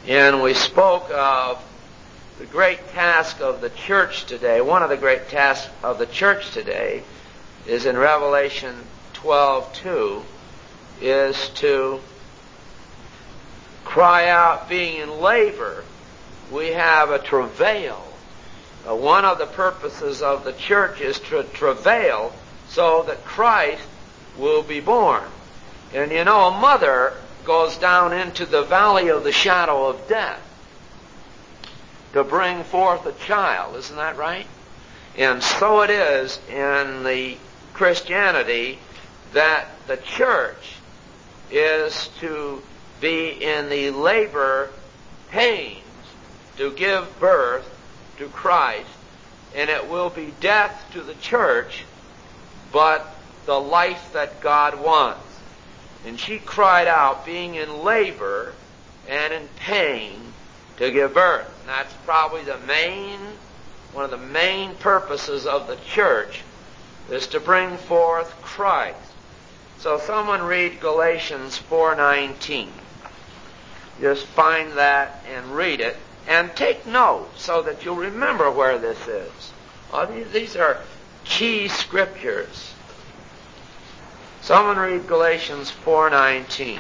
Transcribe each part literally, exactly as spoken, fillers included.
And we spoke of the great task of the church today. One of the great tasks of the church today is in Revelation twelve two, is to cry out, being in labor. We have a travail. Uh, one of the purposes of the church is to travail so that Christ will be born. And you know, a mother goes down into the valley of the shadow of death to bring forth a child. Isn't that right? And so it is in the Christianity that the church is to be in the labor pains to give birth to Christ, and it will be death to the church, but the life that God wants. And she cried out, being in labor and in pain to give birth. And that's probably the main, one of the main purposes of the church, is to bring forth Christ. So someone read Galatians four nineteen. Just find that and read it, and take note so that you'll remember where this is. Oh, these, these are key scriptures. Someone read Galatians four nineteen.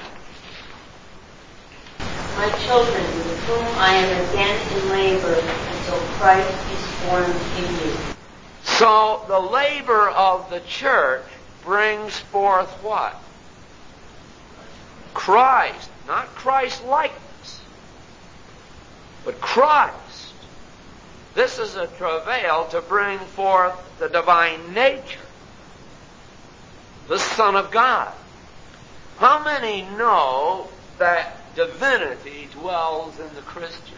My children, with whom I am again in labor until Christ is formed in you. So the labor of the church brings forth what? Christ. Not Christ-likeness, but Christ. This is a travail to bring forth the divine nature, the Son of God. How many know that divinity dwells in the Christian?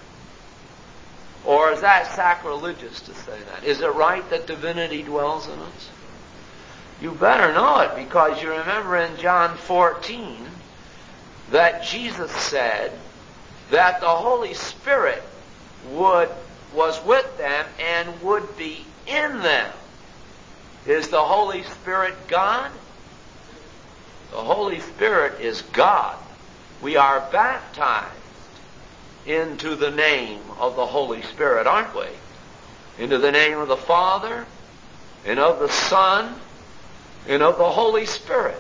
Or is that sacrilegious to say that? Is it right that divinity dwells in us? You better know it, because you remember in John fourteen that Jesus said that the Holy Spirit would was with them and would be in them. Is the Holy Spirit God? The Holy Spirit is God. We are baptized into the name of the Holy Spirit, aren't we? Into the name of the Father, and of the Son, and of the Holy Spirit.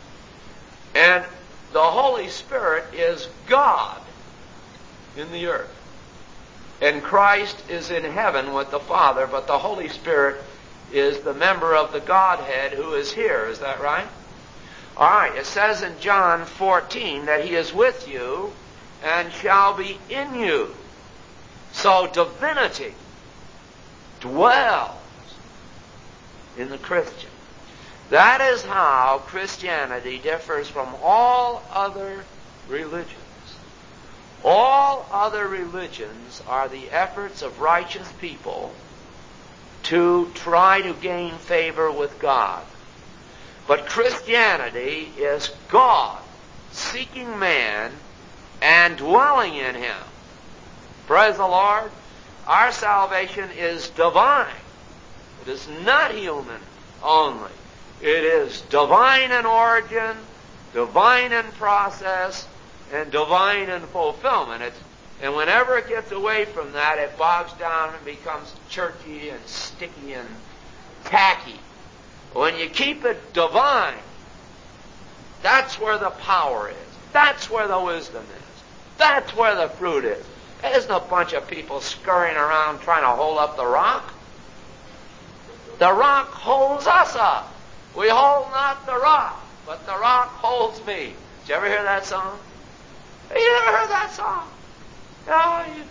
And the Holy Spirit is God in the earth. And Christ is in heaven with the Father, but the Holy Spirit is the member of the Godhead who is here. Is that right? All right. It says in John fourteen that He is with you and shall be in you. So divinity dwells in the Christian. That is how Christianity differs from all other religions. All other religions are the efforts of righteous people to try to gain favor with God. But Christianity is God seeking man and dwelling in him. Praise the Lord. Our salvation is divine. It is not human only. It is divine in origin, divine in process, and divine in fulfillment. It's, and whenever it gets away from that, it bogs down and becomes churchy and sticky and tacky. When you keep it divine, that's where the power is. That's where the wisdom is. That's where the fruit is. There isn't a bunch of people scurrying around trying to hold up the rock. The rock holds us up. We hold not the rock, but the rock holds me. Did you ever hear that song? You ever heard that song? No, you...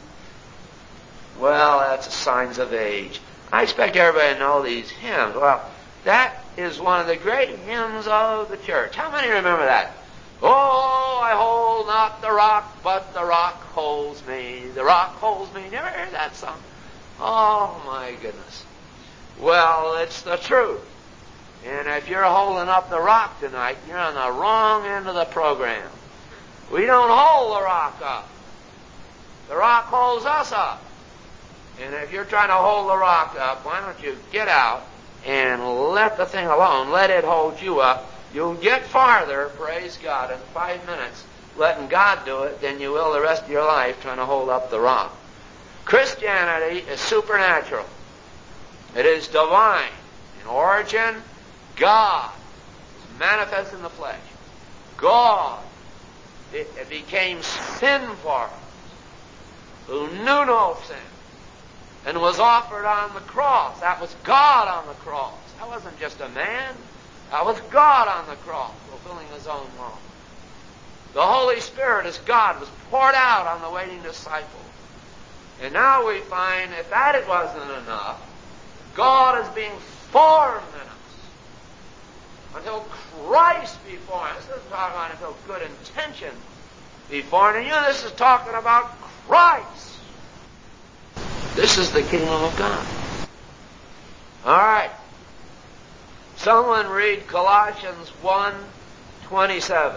Well, that's signs of age. I expect everybody to know these hymns. Well, that is one of the great hymns of the church. How many remember that? Oh, I hold not the rock, but the rock holds me. The rock holds me. Never heard that song? Oh, my goodness. Well, it's the truth. And if you're holding up the rock tonight, you're on the wrong end of the program. We don't hold the rock up. The rock holds us up. And if you're trying to hold the rock up, why don't you get out and let the thing alone. Let it hold you up. You'll get farther, praise God, in five minutes letting God do it than you will the rest of your life trying to hold up the rock. Christianity is supernatural. It is divine. In origin, God is manifest in the flesh. God, it, it became sin for us, who knew no sin, and was offered on the cross. That was God on the cross. That wasn't just a man. That was God on the cross, fulfilling his own law. The Holy Spirit, as God, was poured out on the waiting disciples. And now we find, if that it wasn't enough, God is being formed in us until Christ be formed. This isn't talking about until good intention be formed in you. This is talking about Christ. This is the kingdom of God. All right. Someone read Colossians one twenty-seven.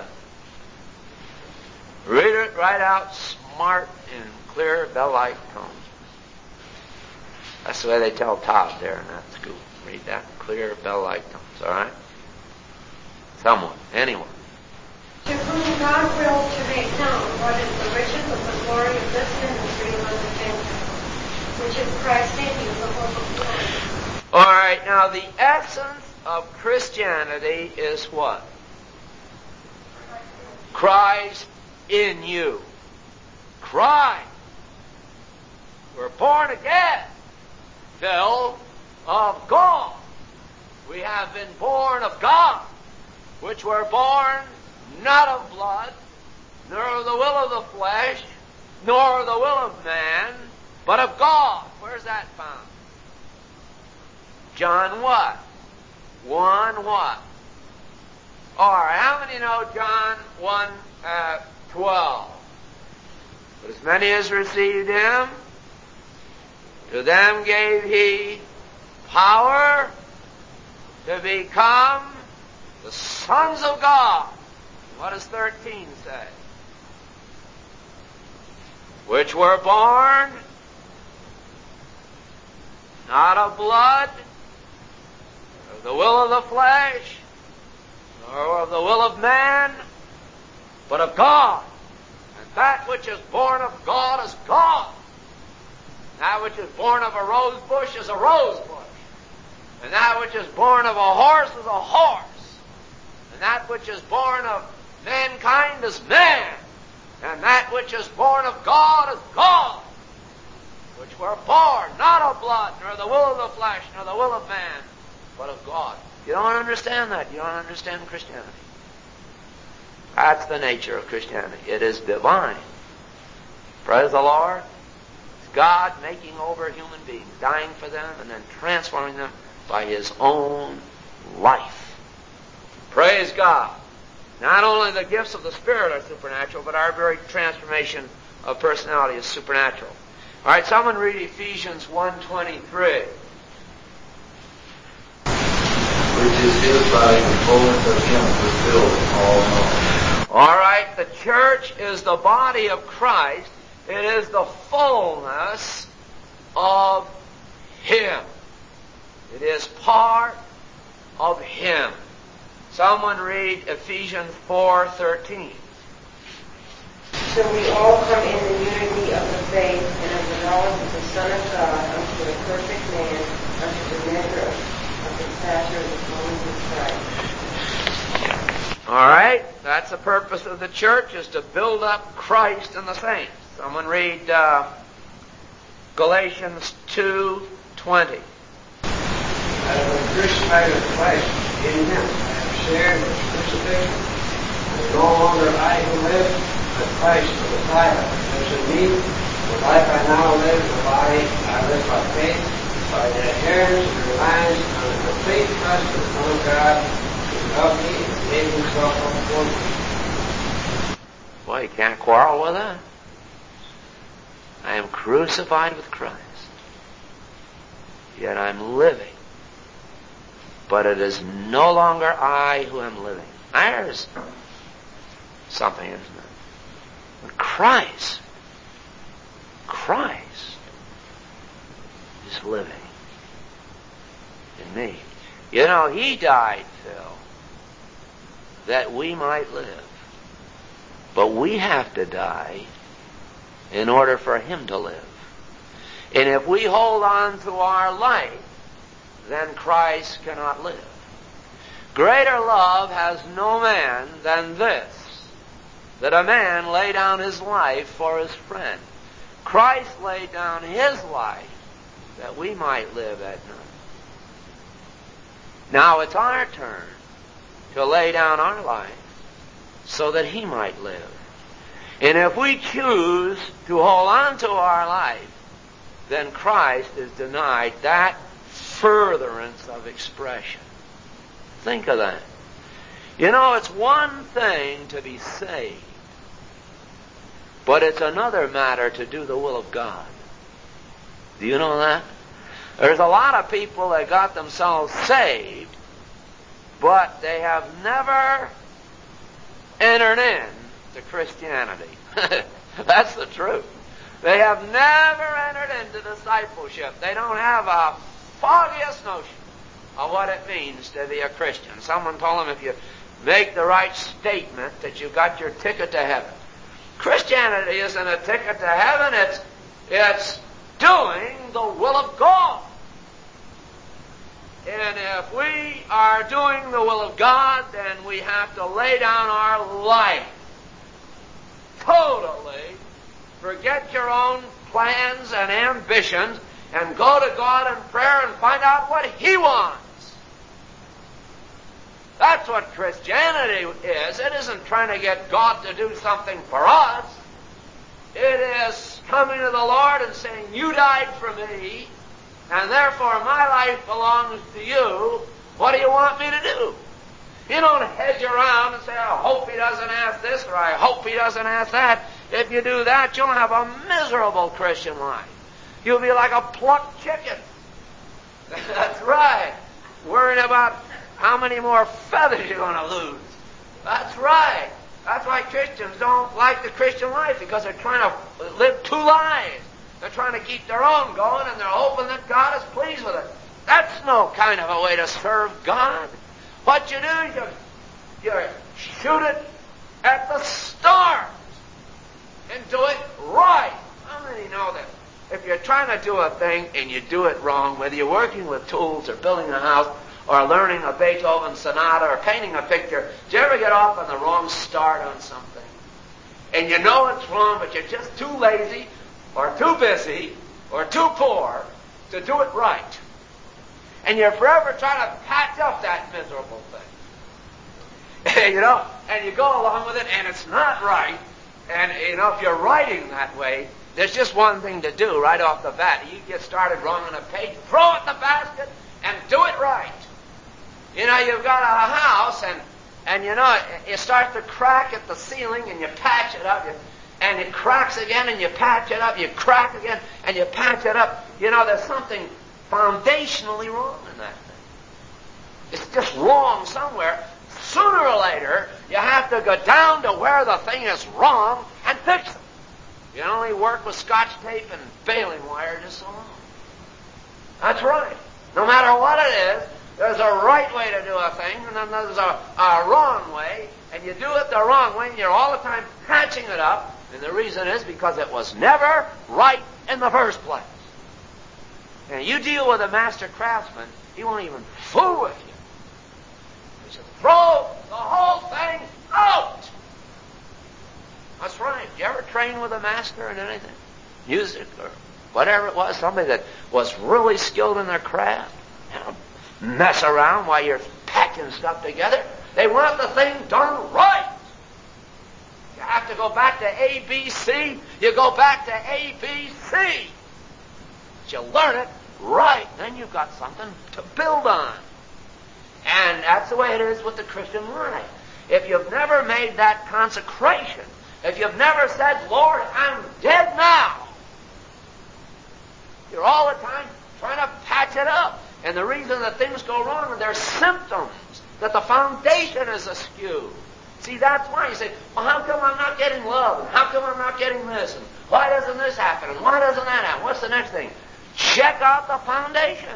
Read it right out smart in clear bell-like tones. That's the way they tell Todd there in that school. Read that in clear bell-like tones, all right? Someone, anyone. To whom God willed to make known what is the riches of the glory of this ministry among the Gentiles, which is Christ in you, the hope of glory. All right, now the essence of Christianity is what? Christ in you. Christ. We're born again, filled of God. We have been born of God, which were born not of blood, nor of the will of the flesh, nor of the will of man, but of God. Where's that found? John what? one what? All right, how many know John one uh, twelve? But as many as received him, to them gave he power to become the sons of God. What does thirteen say? Which were born not of blood, of the will of the flesh, nor of the will of man, but of God. And that which is born of God is God. That which is born of a rose bush is a rose bush. And that which is born of a horse is a horse. And that which is born of mankind is man. And that which is born of God is God. Which were born not of blood, nor the will of the flesh, nor the will of man, but of God. You don't understand that. You don't understand Christianity. That's the nature of Christianity. It is divine. Praise the Lord. It's God making over human beings, dying for them, and then transforming them by his own life. Praise God. Not only the gifts of the Spirit are supernatural, but our very transformation of personality is supernatural. All right, someone read Ephesians one twenty-three. Which is his body, the fullness of him who fills all knowledge. All right, the church is the body of Christ. It is the fullness of him. It is part of him. Someone read Ephesians four thirteen. So we all come in the unity of the faith and of the knowledge of the Son of God unto a perfect man, unto the measure of, of the stature of the fullness of Christ. All right, that's the purpose of the church, is to build up Christ and the saints. Someone read uh, Galatians two twenty. As a crucified with Christ in him, I have shared in his crucifixion. And no longer I who live, but Christ the Messiah lives in me. The life I now live in the body, I live by faith, by the adherence and reliance on the complete trust of the Son of God, who loved me and gave himself up for me. Well, you can't quarrel with that. I am crucified with Christ, yet I'm living. But it is no longer I who am living. There's something, isn't it? But Christ, Christ is living in me. You know, he died, Phil, that we might live. But we have to die in order for him to live. And if we hold on to our life, then Christ cannot live. Greater love has no man than this, that a man lay down his life for his friend. Christ laid down his life that we might live at night. Now it's our turn to lay down our life so that he might live. And if we choose to hold on to our life, then Christ is denied that furtherance of expression. Think of that. You know, it's one thing to be saved, but it's another matter to do the will of God. Do you know that? There's a lot of people that got themselves saved, but they have never entered in to Christianity. That's the truth. They have never entered into discipleship. They don't have a foggiest notion of what it means to be a Christian. Someone told them if you make the right statement that you got your ticket to heaven. Christianity isn't a ticket to heaven. It's, it's doing the will of God. And if we are doing the will of God, then we have to lay down our life. Totally forget your own plans and ambitions and go to God in prayer and find out what He wants. That's what Christianity is. It isn't trying to get God to do something for us. It is coming to the Lord and saying, you died for me, and therefore my life belongs to you. What do you want me to do? You don't hedge around and say, I hope he doesn't ask this, or I hope he doesn't ask that. If you do that, you'll have a miserable Christian life. You'll be like a plucked chicken. That's right. Worrying about how many more feathers you're going to lose. That's right. That's why Christians don't like the Christian life, because they're trying to live two lives. They're trying to keep their own going, and they're hoping that God is pleased with it. That's no kind of a way to serve God. What you do is you, you shoot it at the stars and do it right. How many know that if you're trying to do a thing and you do it wrong, whether you're working with tools or building a house or learning a Beethoven sonata or painting a picture, do you ever get off on the wrong start on something? And you know it's wrong, but you're just too lazy or too busy or too poor to do it right. And you're forever trying to patch up that miserable thing. You know, and you go along with it, and it's not right. And, you know, if you're writing that way, there's just one thing to do right off the bat. You get started wrong on a page, throw it in the basket, and do it right. You know, you've got a house, and, and you know, it starts to crack at the ceiling, and you patch it up, you, and it cracks again, and you patch it up, you crack again, and you patch it up. You know, there's something foundationally wrong in that thing. It's just wrong somewhere. Sooner or later, you have to go down to where the thing is wrong and fix it. You can only work with Scotch tape and baling wire just so long. That's right. No matter what it is, there's a right way to do a thing, and then there's a, a wrong way, and you do it the wrong way, and you're all the time patching it up, and the reason is because it was never right in the first place. And you deal with a master craftsman, he won't even fool with you. He said, throw the whole thing out. That's right. You ever train with a master in anything? Music or whatever it was, somebody that was really skilled in their craft? You know, mess around while you're patching stuff together. They want the thing done right. You have to go back to A B C. You go back to A B C. You learn it right, then you've got something to build on. And that's the way it is with the Christian life. If you've never made that consecration, if you've never said, Lord, I'm dead now, you're all the time trying to patch it up. And the reason that things go wrong are there's symptoms, that the foundation is askew. See, that's why you say, well, how come I'm not getting love? And how come I'm not getting this? And why doesn't this happen? And why doesn't that happen? What's the next thing? Check out the foundation.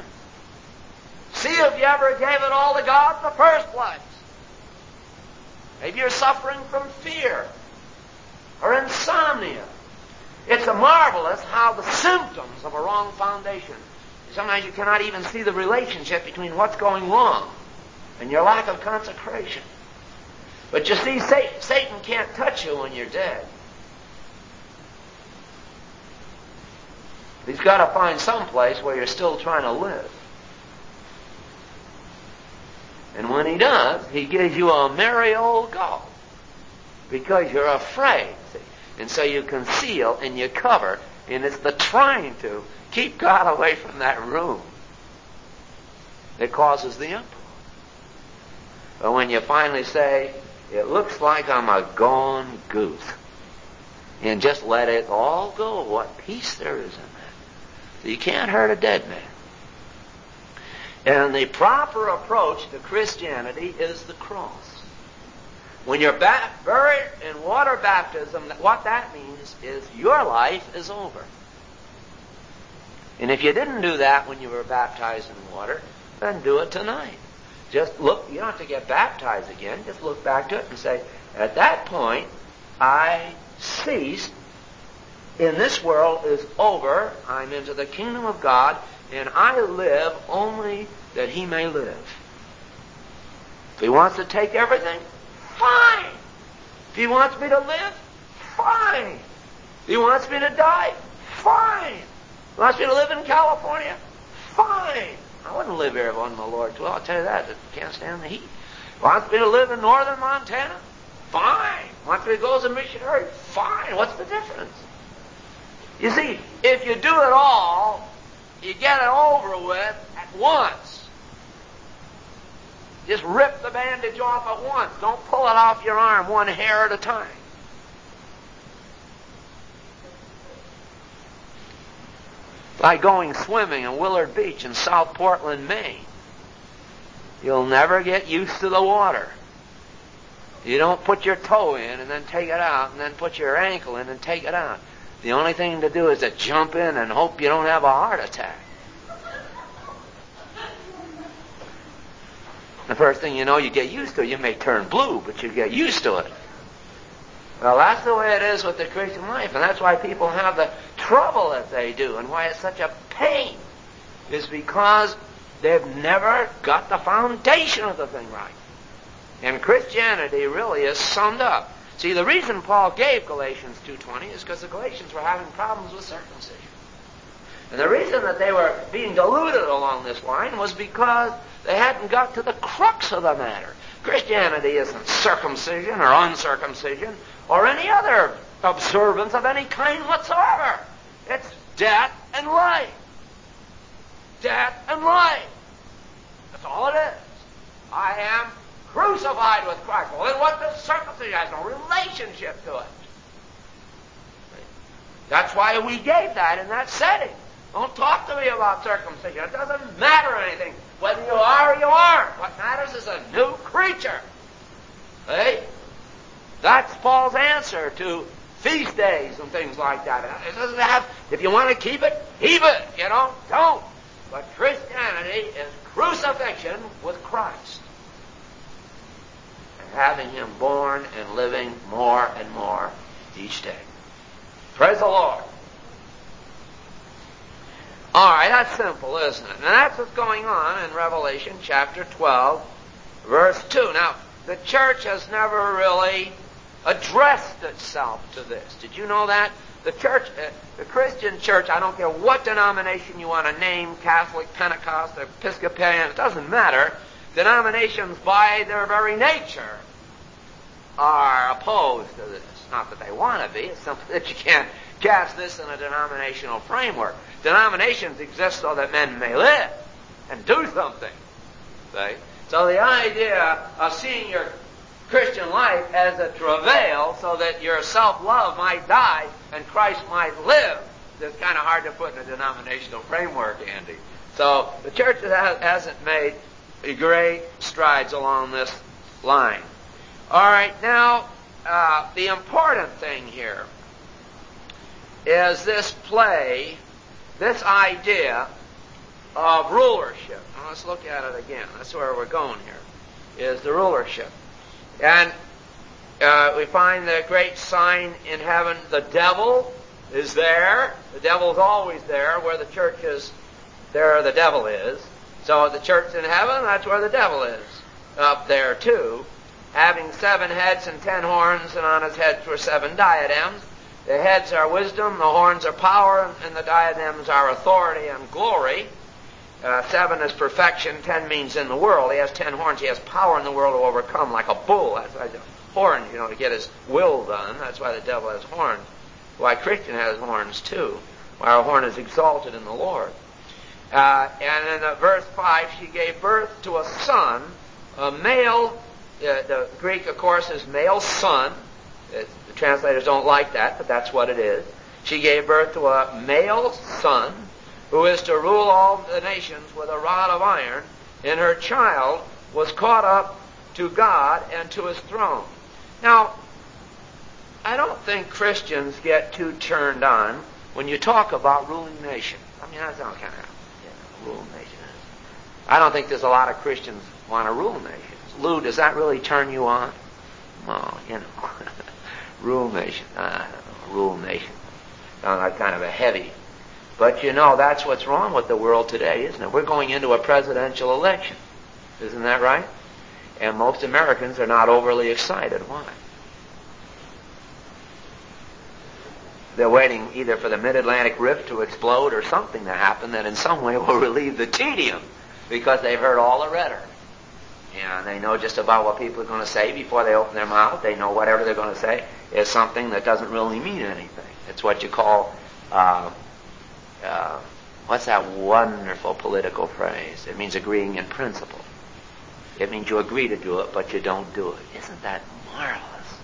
See if you ever gave it all to God in the first place. Maybe you're suffering from fear. or insomnia. It's a marvelous how the symptoms of a wrong foundation, sometimes you cannot even see the relationship between what's going wrong and your lack of consecration. But you see, Satan can't touch you when you're dead. He's got to find some place where you're still trying to live. And when he does, he gives you a merry old go. Because you're afraid, see. And so you conceal and you cover, and it's the trying to keep God away from that room that causes the uproar. But when you finally say, it looks like I'm a gone goose, and just let it all go, what peace there is in that. So you can't hurt a dead man. And the proper approach to Christianity is the cross. When you're ba- buried in water baptism, what that means is your life is over. And if you didn't do that when you were baptized in water, then do it tonight. Just look, you don't have to get baptized again, just look back to it and say, at that point, I ceased, and this world is over, I'm into the kingdom of God, and I live only that he may live. If he wants to take everything, fine. If he wants me to live, fine. If he wants me to die, fine. If he wants me to live in California, fine. I wouldn't live here if it wasn't the Lord. Well, I'll tell you that. I can't stand the heat. If he wants me to live in northern Montana, fine. If he wants me to go as a missionary, fine. What's the difference? You see, if you do it all, you get it over with at once. Just rip the bandage off at once. Don't pull it off your arm one hair at a time. Like going swimming in Willard Beach in South Portland, Maine. You'll never get used to the water. You don't put your toe in and then take it out and then put your ankle in and take it out. The only thing to do is to jump in and hope you don't have a heart attack. The first thing you know, you get used to it. You may turn blue, but you get used to it. Well, that's the way it is with the Christian life, and that's why people have the trouble that they do, and why it's such a pain, is because they've never got the foundation of the thing right. And Christianity really is summed up. See, the reason Paul gave Galatians two twenty is because the Galatians were having problems with circumcision. And the reason that they were being deluded along this line was because they hadn't got to the crux of the matter. Christianity isn't circumcision or uncircumcision or any other observance of any kind whatsoever. It's death and life. Death and life. That's all it is. I am crucified with Christ. Well, then what does circumcision? It has no relationship to it. That's why we gave that in that setting. Don't talk to me about circumcision. It doesn't matter anything. Whether you are or you aren't. What matters is a new creature. See? That's Paul's answer to feast days and things like that. It doesn't have, if you want to keep it, keep it. You know, don't. But Christianity is crucifixion with Christ. And having him born and living more and more each day. Praise the Lord. All right, that's simple, isn't it? And that's what's going on in Revelation chapter twelve, verse two. Now, the church has never really addressed itself to this. Did you know that? The church, uh, the Christian church, I don't care what denomination you want to name, Catholic, Pentecost, Episcopalian, it doesn't matter. Denominations by their very nature are opposed to this. Not that they want to be. It's something that you can't cast this in a denominational framework. Denominations exist so that men may live and do something. See? So the idea of seeing your Christian life as a travail so that your self-love might die and Christ might live is kind of hard to put in a denominational framework, Andy. So the church hasn't made great strides along this line. All right, now uh, the important thing here is this play, this idea of rulership. Now let's look at it again. That's where we're going here, is the rulership. And Uh, we find the great sign in heaven. The devil is there. The devil's always there. Where the church is, there the devil is. So the church in heaven, that's where the devil is. Up there too. Having seven heads and ten horns, and on his heads were seven diadems. The heads are wisdom, the horns are power, and the diadems are authority and glory. Uh, seven is perfection, ten means in the world. He has ten horns. He has power in the world to overcome, like a bull. That's why the horns, you know, to get his will done. That's why the devil has horns. Why Christian has horns too. Why our horn is exalted in the Lord. Uh, and in uh, verse five, she gave birth to a son, a male. Uh, the Greek, of course, is male son. It, the translators don't like that, but that's what it is. She gave birth to a male son who is to rule all the nations with a rod of iron, and her child was caught up to God and to his throne. Now, I don't think Christians get too turned on when you talk about ruling nations. I mean, that's all kind of, you know, rule nations. I don't think there's a lot of Christians who want to rule nations. Lou, does that really turn you on? Oh, you know, rule nation. I don't know, rule nation. Sounds like kind of a heavy. But you know, that's what's wrong with the world today, isn't it? We're going into a presidential election. Isn't that right? And most Americans are not overly excited. Why? They're waiting either for the Mid-Atlantic Rift to explode or something to happen that in some way will relieve the tedium, because they've heard all the rhetoric. And they know just about what people are going to say before they open their mouth. They know whatever they're going to say is something that doesn't really mean anything. It's what you call, uh, uh, what's that wonderful political phrase? It means agreeing in principle. It means you agree to do it, but you don't do it. Isn't that marvelous?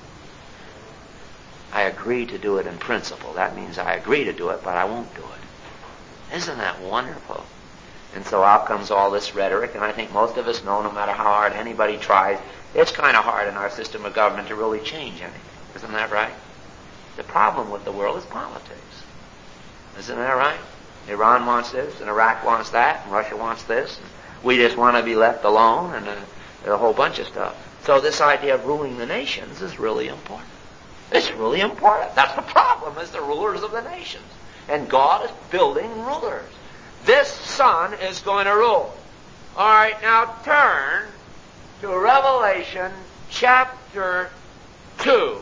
I agree to do it in principle. That means I agree to do it, but I won't do it. Isn't that wonderful? And so out comes all this rhetoric, and I think most of us know, no matter how hard anybody tries, it's kind of hard in our system of government to really change anything. Isn't that right? The problem with the world is politics. Isn't that right? Iran wants this, and Iraq wants that, and Russia wants this, and we just want to be left alone, and a, a whole bunch of stuff. So this idea of ruling the nations is really important. It's really important. That's the problem, is the rulers of the nations. And God is building rulers. This son is going to rule. All right, now turn to Revelation chapter two,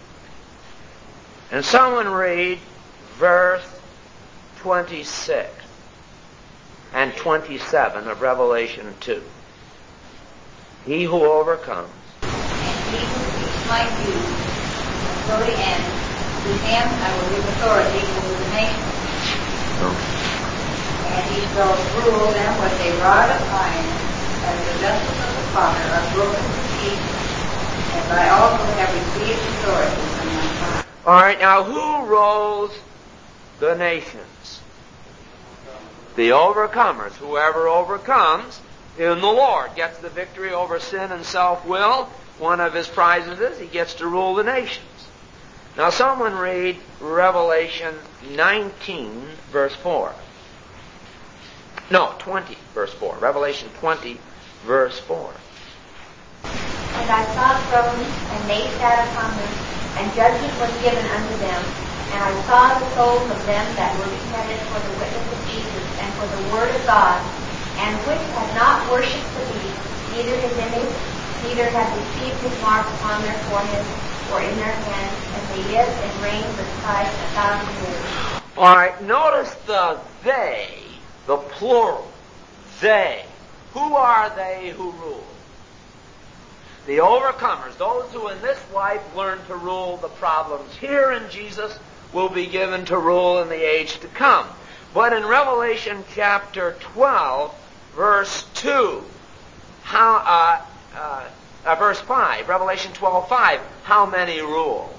and someone read verse twenty-six and twenty-seven of Revelation two. He who overcomes. And he who keeps my views until the end, to him I will give authority over the nations. Okay. And he shall rule them with a rod of iron, as the vessels of the potter are broken to pieces, and I also have received authority from my Father. All right, now who rules the nations? The overcomers. Whoever overcomes in the Lord gets the victory over sin and self-will. One of his prizes is he gets to rule the nations. Now someone read Revelation nineteen, verse four. No, twenty, verse four. Revelation twenty, verse four. And I saw thrones, and they sat upon them, and judgment was given unto them. And I saw the souls of them that were beheaded for the witness of Jesus and for the word of God, and which had not worshipped the beast, neither his image, neither had received his mark upon their foreheads or in their hands, and they lived and reigned with Christ a thousand years. All right, notice the they. The plural. They. Who are they who rule? The overcomers. Those who in this life learn to rule the problems here in Jesus will be given to rule in the age to come. But in Revelation chapter twelve, verse two, how, uh, uh, uh, verse five, Revelation twelve, five, how many rule?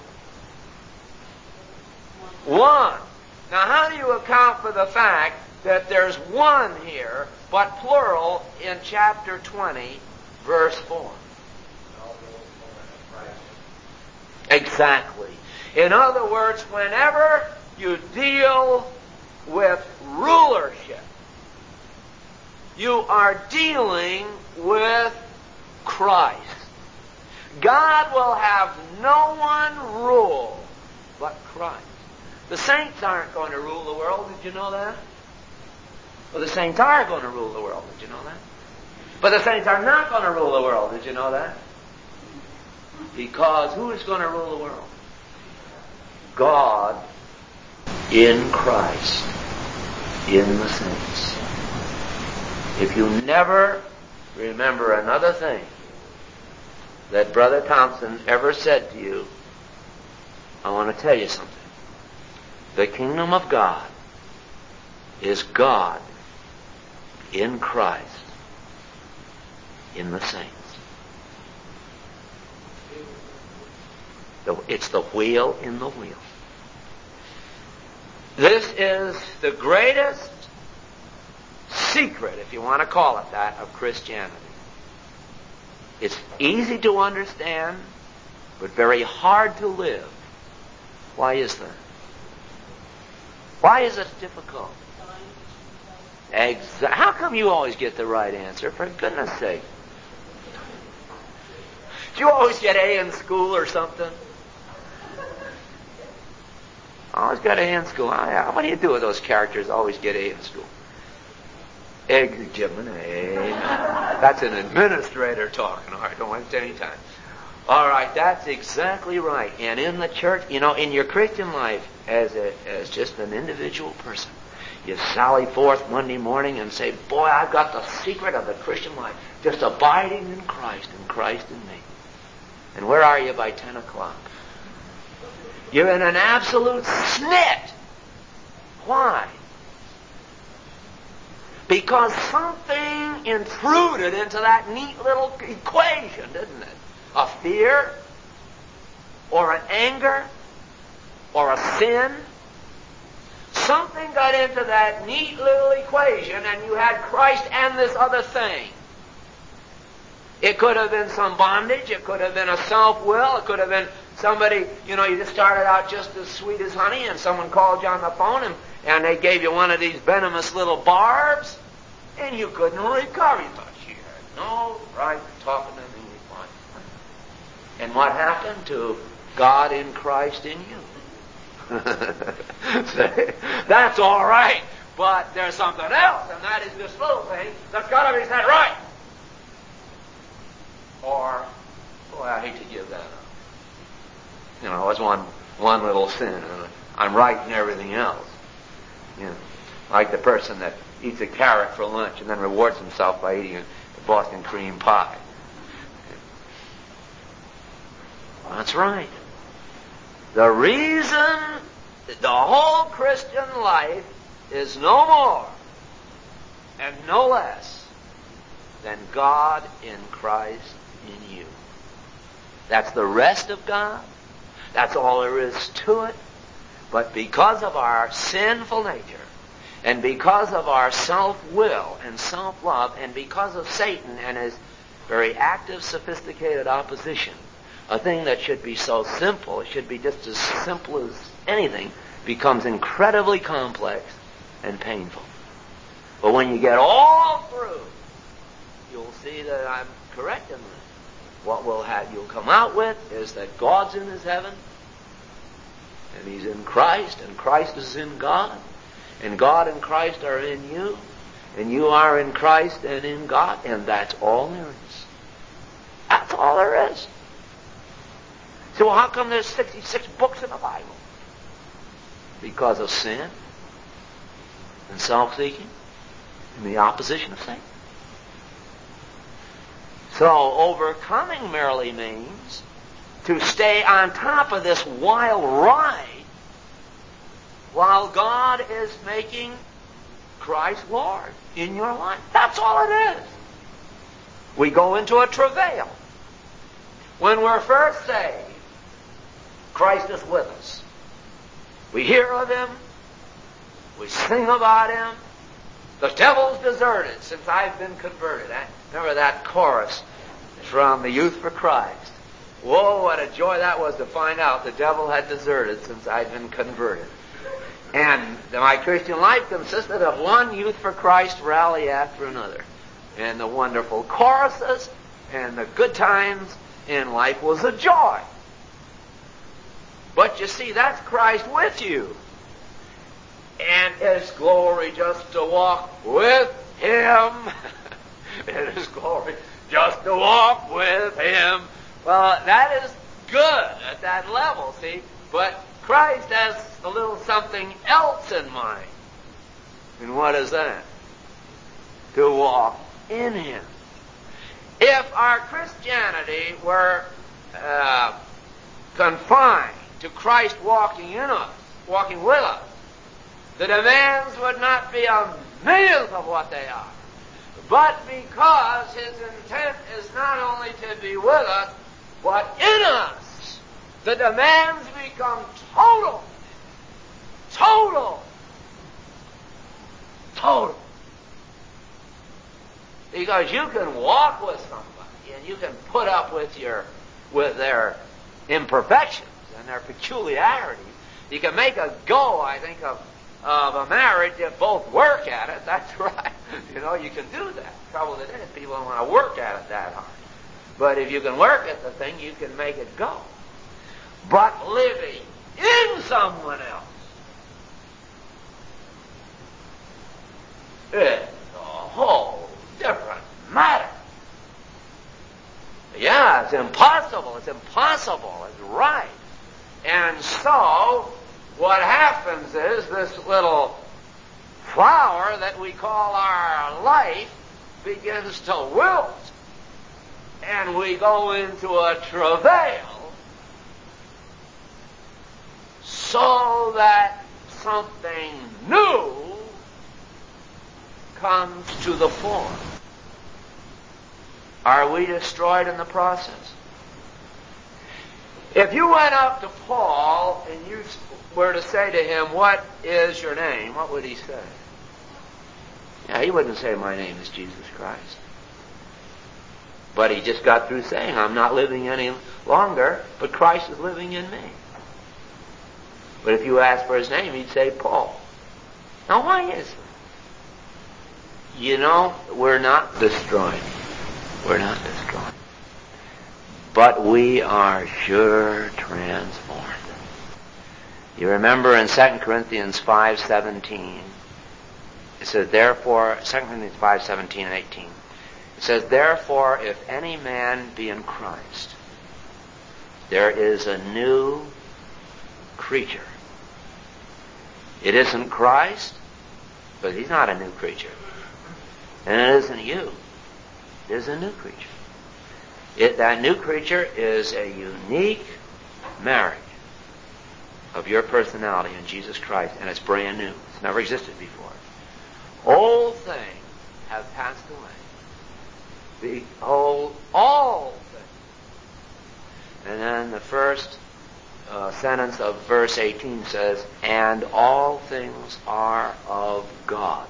One. Now how do you account for the fact that there's one here, but plural in chapter twenty, verse four? Exactly. In other words, whenever you deal with rulership, you are dealing with Christ. God will have no one rule but Christ. The saints aren't going to rule the world. Did you know that? Well, the saints are going to rule the world. Did you know that? But the saints are not going to rule the world. Did you know that? Because who is going to rule the world? God in Christ, in the saints. If you never remember another thing that Brother Thompson ever said to you, I want to tell you something. The kingdom of God is God in Christ, in the saints. It's the wheel in the wheel. This is the greatest secret, if you want to call it that, of Christianity. It's easy to understand, but very hard to live. Why is that? Why is it difficult? Exa- How come you always get the right answer, for goodness sake? Do you always get A in school or something? I always got A in school. What do you do with those characters always get A in school? Egg, Gemini. That's an administrator talking. All right, don't waste any time. All right, that's exactly right. And in the church, you know, in your Christian life, as a, as just an individual person, you sally forth Monday morning and say, boy, I've got the secret of the Christian life. Just abiding in Christ and Christ in me. And where are you by ten o'clock? You're in an absolute snit. Why? Because something intruded into that neat little equation, didn't it? A fear, or an anger, or a sin. Something got into that neat little equation, and you had Christ and this other thing. It could have been some bondage. It could have been a self-will. It could have been somebody, you know, you just started out just as sweet as honey, and someone called you on the phone, and, and they gave you one of these venomous little barbs, and you couldn't recover. You thought, she had no right talking to me. And what happened to God in Christ in you? That's all right, but there's something else, and that is this little thing that's got to be set right. Or, boy, I hate to give that up. You know, it's one one little sin, and I'm right in everything else. You know, like the person that eats a carrot for lunch and then rewards himself by eating a Boston cream pie. That's right. The reason the whole Christian life is no more and no less than God in Christ in you. That's the rest of God. That's all there is to it. But because of our sinful nature, and because of our self-will and self-love, and because of Satan and his very active, sophisticated opposition, a thing that should be so simple, it should be just as simple as anything, becomes incredibly complex and painful. But when you get all through, you'll see that I'm correct in this. What will have you'll come out with is that God's in his heaven, and he's in Christ, and Christ is in God, and God and Christ are in you, and you are in Christ and in God, and that's all there is. That's all there is. So how come there's sixty-six books in the Bible? Because of sin and self-seeking and the opposition of Satan. So overcoming merely means to stay on top of this wild ride while God is making Christ Lord in your life. That's all it is. We go into a travail. When we're first saved, Christ is with us. We hear of him. We sing about him. The devil's deserted since I've been converted. I remember that chorus from the Youth for Christ. Whoa, what a joy that was to find out the devil had deserted since I'd been converted. And my Christian life consisted of one Youth for Christ rally after another. And the wonderful choruses and the good times in life was a joy. But you see, that's Christ with you. And it's glory just to walk with Him. It is glory just to walk with Him. Well, that is good at that level, see? But Christ has a little something else in mind. And what is that? To walk in Him. If our Christianity were uh, confined to Christ walking in us, walking with us, the demands would not be a millionth of what they are. But because His intent is not only to be with us, but in us, the demands become total. Total. Total. Because you can walk with somebody and you can put up with your with their imperfections and their peculiarities. You can make a go, I think, of, of a marriage if both work at it. That's right. You know, you can do that. The trouble with it is people don't want to work at it that hard. But if you can work at the thing, you can make it go. But living in someone else, it's a whole different matter. Yeah, it's impossible. It's impossible. It's right. And so, what happens is this little flower that we call our life begins to wilt. And we go into a travail so that something new comes to the fore. Are we destroyed in the process? If you went up to Paul and you were to say to him, "What is your name?" what would he say? Yeah, he wouldn't say, "My name is Jesus Christ." But he just got through saying, "I'm not living any longer, but Christ is living in me." But if you asked for his name, he'd say, "Paul." Now, why is that? You know, we're not destroyed. We're not destroyed. But we are sure transformed. You remember in Second Corinthians five seventeen, it says, therefore, Second Corinthians five seventeen and eighteen, it says, therefore, if any man be in Christ, there is a new creature. It isn't Christ, but he's not a new creature. And it isn't you. It is a new creature. It, that new creature is a unique marriage of your personality in Jesus Christ, and it's brand new. It's never existed before. Old things have passed away. Behold, all things. And then the first uh, sentence of verse eighteen says, and all things are of God.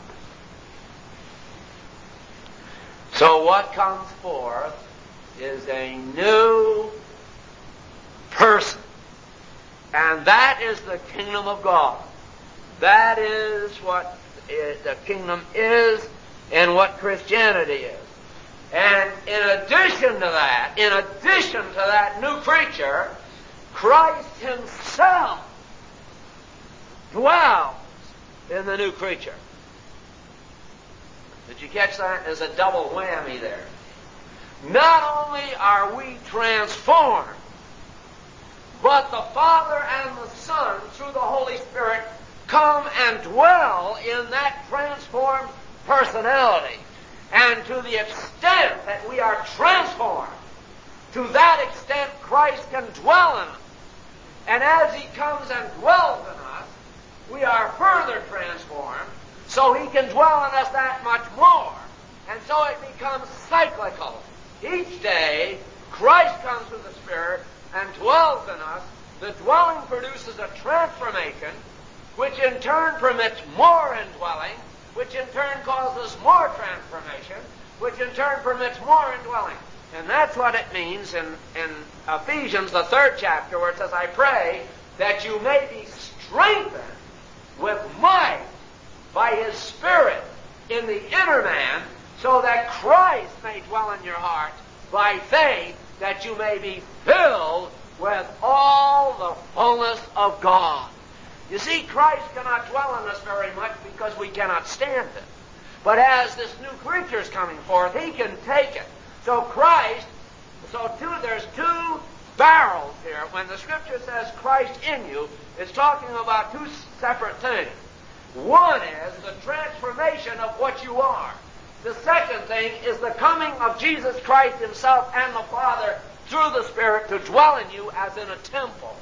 So what comes forth is a new person. And that is the kingdom of God. That is what the kingdom is and what Christianity is. And in addition to that, in addition to that new creature, Christ himself dwells in the new creature. Did you catch that? There's a double whammy there. Not only are we transformed, but the Father and the Son, through the Holy Spirit, come and dwell in that transformed personality. And to the extent that we are transformed, to that extent Christ can dwell in us. And as he comes and dwells in us, we are further transformed, so he can dwell in us that much more. And so it becomes cyclical. Each day, Christ comes with the Spirit and dwells in us. The dwelling produces a transformation, which in turn permits more indwelling, which in turn causes more transformation, which in turn permits more indwelling. And that's what it means in, in Ephesians, the third chapter, where it says, I pray that you may be strengthened with might by his Spirit in the inner man, so that Christ may dwell in your heart by faith, that that you may be filled with all the fullness of God. You see, Christ cannot dwell in us very much because we cannot stand it. But as this new creature is coming forth, he can take it. So Christ, so two, there's two barrels here. When the Scripture says Christ in you, it's talking about two separate things. One is the transformation of what you are. The second thing is the coming of Jesus Christ himself and the Father through the Spirit to dwell in you as in a temple.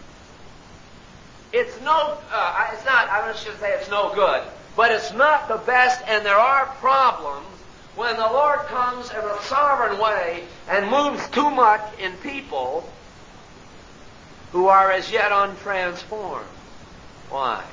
It's no, uh, it's not, I should say it's no good, but it's not the best, and there are problems when the Lord comes in a sovereign way and moves too much in people who are as yet untransformed. Why?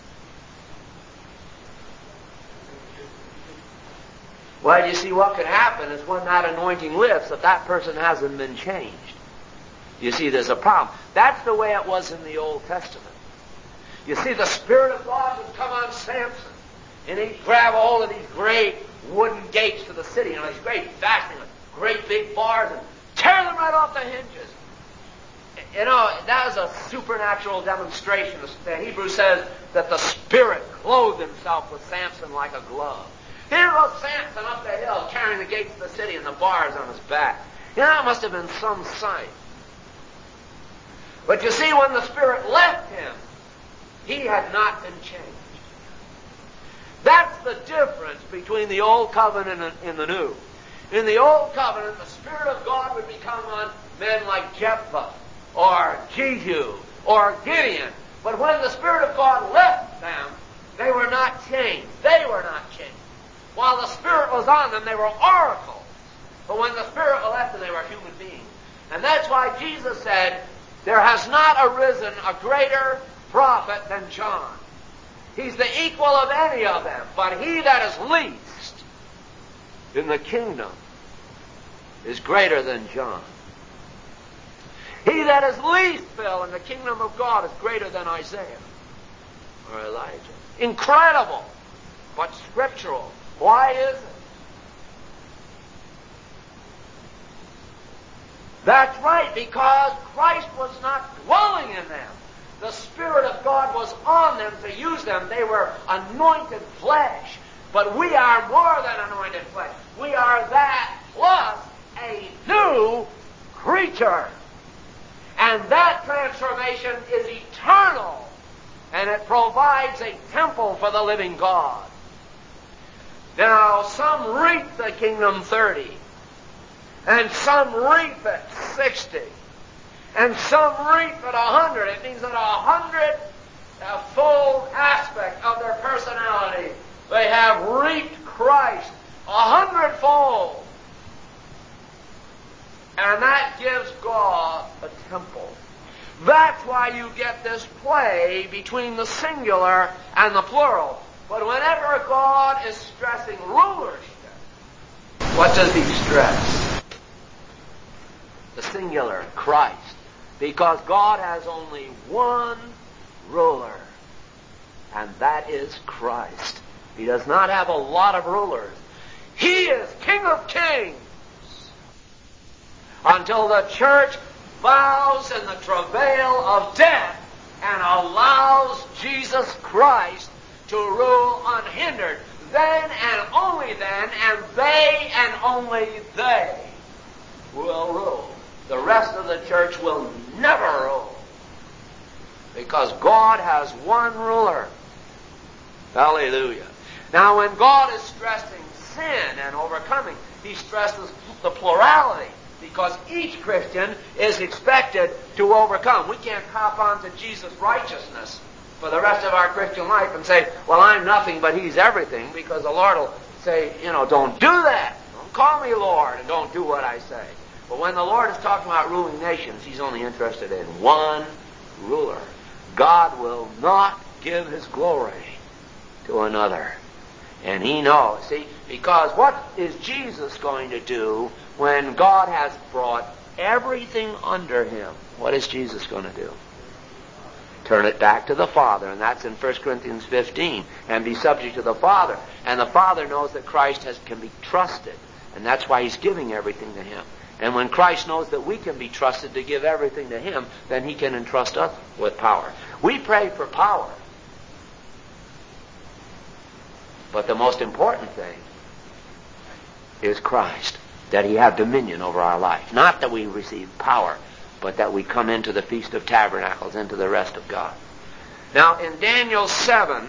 Well, you see, what could happen is when that anointing lifts, if that person hasn't been changed. You see, there's a problem. That's the way it was in the Old Testament. You see, the Spirit of God would come on Samson, and he'd grab a hold of these great wooden gates to the city, you know, these great fastenings, great big bars, and tear them right off the hinges. You know, that was a supernatural demonstration. The Hebrew says that the Spirit clothed himself with Samson like a glove. Here goes Samson up the hill carrying the gates of the city and the bars on his back. You know, that must have been some sight. But you see, when the Spirit left him, he had not been changed. That's the difference between the Old Covenant and the New. In the Old Covenant, the Spirit of God would become on men like Jephthah, or Jehu, or Gideon. But when the Spirit of God left them, they were not changed. They were not changed. While the Spirit was on them, they were oracles. But when the Spirit left them, they were human beings. And that's why Jesus said, there has not arisen a greater prophet than John. He's the equal of any of them, but he that is least in the kingdom is greater than John. He that is least, Phil, in the kingdom of God is greater than Isaiah or Elijah. Incredible, but scriptural. Why is it? That's right, because Christ was not dwelling in them. The Spirit of God was on them to use them. They were anointed flesh. But we are more than anointed flesh. We are that plus a new creature. And that transformation is eternal. And it provides a temple for the living God. Now, some reap the kingdom thirty. And some reap it sixty. And some reap at a hundred. It means that a hundred a fold aspect of their personality, they have reaped Christ a hundredfold. And that gives God a temple. That's why you get this play between the singular and the plural. But whenever God is stressing rulership, what does he stress? The singular, Christ. Because God has only one ruler, and that is Christ. He does not have a lot of rulers. He is King of Kings. Until the church bows in the travail of death and allows Jesus Christ to rule unhindered. Then and only then, and they and only they will rule. The rest of the church will never rule. Because God has one ruler. Hallelujah. Now when God is stressing sin and overcoming, he stresses the plurality. Because each Christian is expected to overcome. We can't hop on to Jesus' righteousness for the rest of our Christian life and say, well, I'm nothing, but he's everything. Because the Lord will say, you know, don't do that. Don't call me Lord and don't do what I say. But when the Lord is talking about ruling nations, he's only interested in one ruler. God will not give his glory to another. And he knows. See, because what is Jesus going to do when God has brought everything under him? What is Jesus going to do? Turn it back to the Father, and that's in First Corinthians fifteen, and be subject to the Father. And the Father knows that Christ has, can be trusted, and that's why he's giving everything to him. And when Christ knows that we can be trusted to give everything to him, then he can entrust us with power. We pray for power. But the most important thing is Christ, that he have dominion over our life. Not that we receive power, but that we come into the Feast of Tabernacles, into the rest of God. Now, in Daniel seven,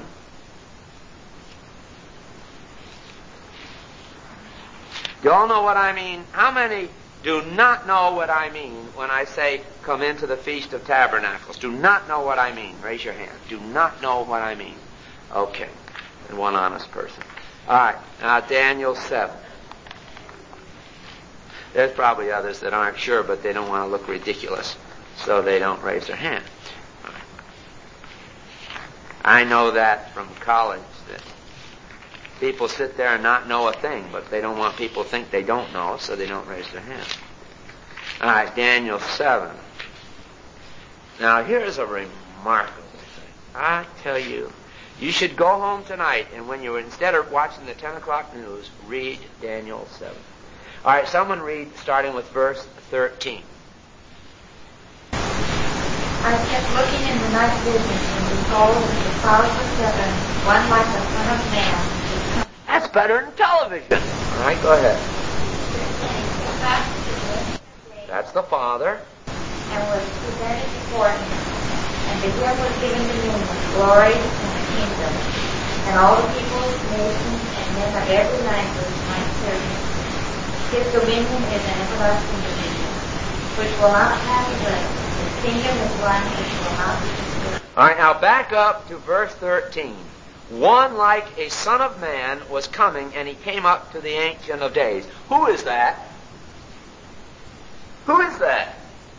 do you all know what I mean? How many do not know what I mean when I say come into the Feast of Tabernacles? Do not know what I mean? Raise your hand. Do not know what I mean. Okay. And one honest person. All right. Now, Daniel seven. There's probably others that aren't sure, but they don't want to look ridiculous, so they don't raise their hand. I know that from college, that people sit there and not know a thing, but they don't want people to think they don't know, so they don't raise their hand. All right, Daniel seven. Now, here's a remarkable thing. I tell you, you should go home tonight, and when you, instead of watching the ten o'clock news, read Daniel seven. All right, someone read, starting with verse thirteen. I kept looking in the night vision, and behold, in the clouds of heaven, one like the Son of Man. That's better than television. All right, go ahead. That's the Father. And was presented before him. And to him was given dominion, glory, and a kingdom. And all the peoples, nations, and men of every language might serve him. His dominion is an everlasting dominion, which will not pass away. His kingdom is one which will not be destroyed. All right, now back up to verse thirteen. One like a Son of Man was coming, and he came up to the Ancient of Days. Who is that? Who is that?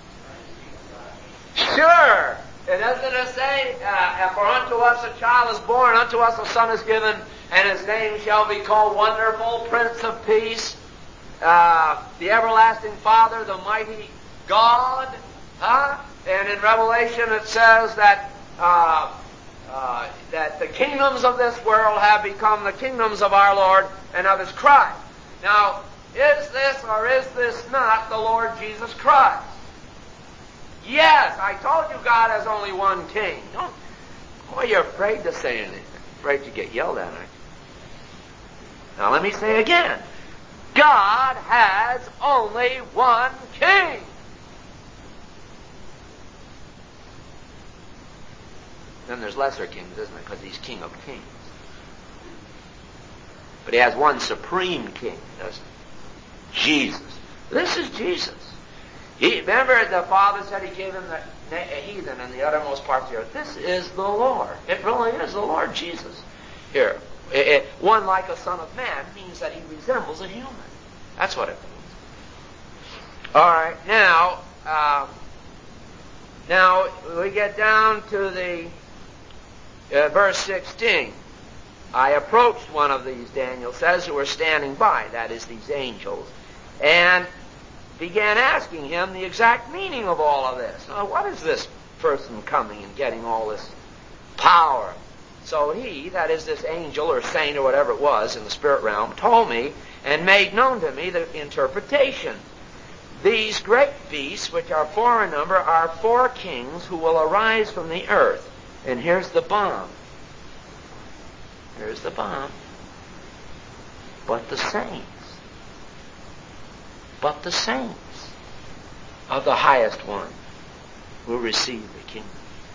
Sure. It doesn't it say, uh, for unto us a child is born, unto us a son is given, and his name shall be called Wonderful, Prince of Peace, uh, the Everlasting Father, the Mighty God. Huh? And in Revelation it says that uh, uh, that the kingdoms of this world have become the kingdoms of our Lord and of his Christ. Now, is this or is this not the Lord Jesus Christ? Yes, I told you God has only one king. Don't, boy, you're afraid to say anything. Afraid to get yelled at, aren't you? Now let me say again. God has only one king. Then there's lesser kings, isn't there? Because he's King of Kings. But he has one supreme king, doesn't he? Jesus. This is Jesus. He, remember the Father said he gave him the heathen in the uttermost parts of the earth. This is the Lord. It really is the Lord Jesus. Here, it, it, one like a Son of Man means that he resembles a human. That's what it means. All right, now, um, now we get down to the uh, verse sixteen. I approached one of these, Daniel says, who were standing by, that is, these angels, and began asking him the exact meaning of all of this. Now, what is this person coming and getting all this power? So he, that is this angel or saint or whatever it was in the spirit realm, told me and made known to me the interpretation. These great beasts, which are four in number, are four kings who will arise from the earth. And here's the bomb. Here's the bomb. But the saints. But the saints of the highest one will receive the kingdom.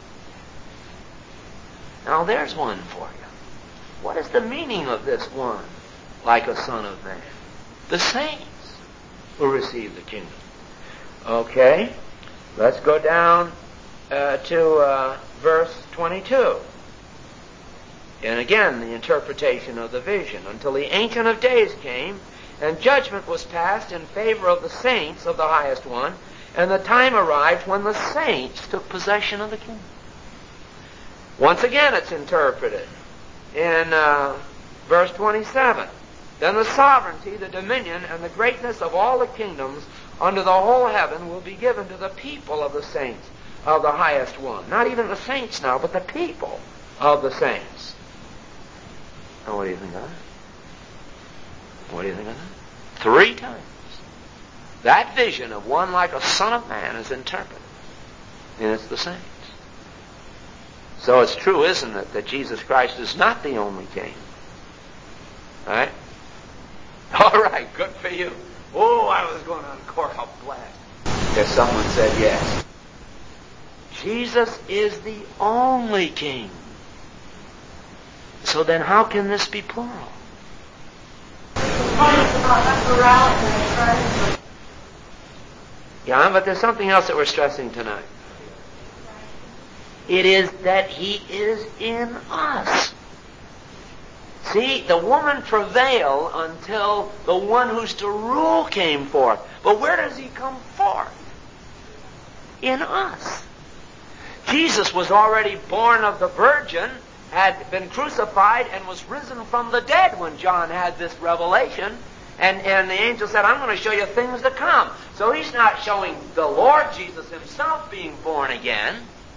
Now there's one for you. What is the meaning of this one, like a Son of Man? The saints will receive the kingdom. Okay, let's go down uh, to uh, verse twenty-two. And again, the interpretation of the vision. Until the Ancient of Days came, and judgment was passed in favor of the saints of the highest one, and the time arrived when the saints took possession of the kingdom. Once again it's interpreted in uh, verse twenty-seven. Then the sovereignty, the dominion, and the greatness of all the kingdoms under the whole heaven will be given to the people of the saints of the highest one. Not even the saints now, but the people of the saints. Now what do you think of that? What do you think of that? Three times. That vision of one like a son of man is interpreted. And it's the saints. So it's true, isn't it, that Jesus Christ is not the only king? Right? All right, good for you. Oh, I was going on court. How blessed. Because someone said yes. Jesus is the only king. So then how can this be plural? Yeah, but there's something else that we're stressing tonight. It is that he is in us. See, the woman travailed until the one who's to rule came forth. But where does he come forth? In us. Jesus was already born of the Virgin, had been crucified, and was risen from the dead when John had this revelation. And, and the angel said, I'm going to show you things to come. So he's not showing the Lord Jesus himself being born again,